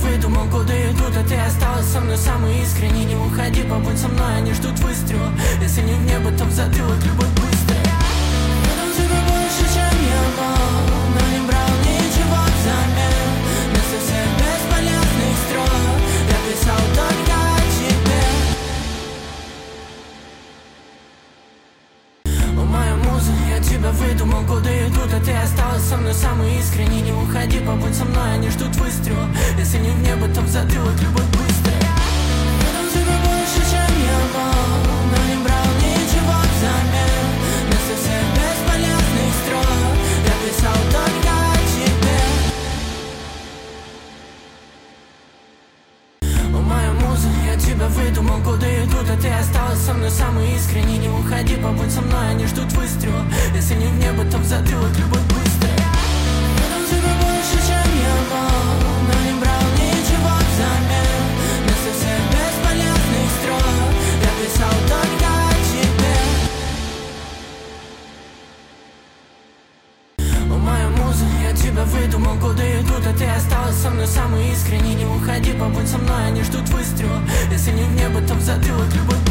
выдумал, годы идут, а ты осталась со мной самый искренний. Не уходи, побудь со мной, они ждут выстрела. Если не в небо, то в затылок, любовь быстрая. Я дам тебе больше, чем я мог, но не брал ничего взамен. Вместо всех бесполезных строк я писал только о тебе. О, моя муза, я тебя выдумал, годы идут, а ты осталась со мной самый искренний. Не уходи, побудь со мной, они ждут выстрела. Если не в небо, то в затылок, любовь быстрая. Я дам тебе больше, чем я мог, но не брал ничего взамен. Вместо всех бесполезных строк я писал только о тебе. О, моя муза, я тебя выдумал, годы идут, а ты осталась со мной самый искренний. Не уходи, побудь со мной, они ждут выстрела. Если не в небо, то в затылок, любовь быстрая. Я дам тебе больше, чем я мог, но не брал ничего взамен. Вместо всех бесполезных строк я писал только о тебе. О, моя муза, я тебя выдумал, годы идут, а ты осталась со мной самый искренний. Не уходи, побудь со мной, они ждут выстрела. Если не в небо, то в затылок, любовь.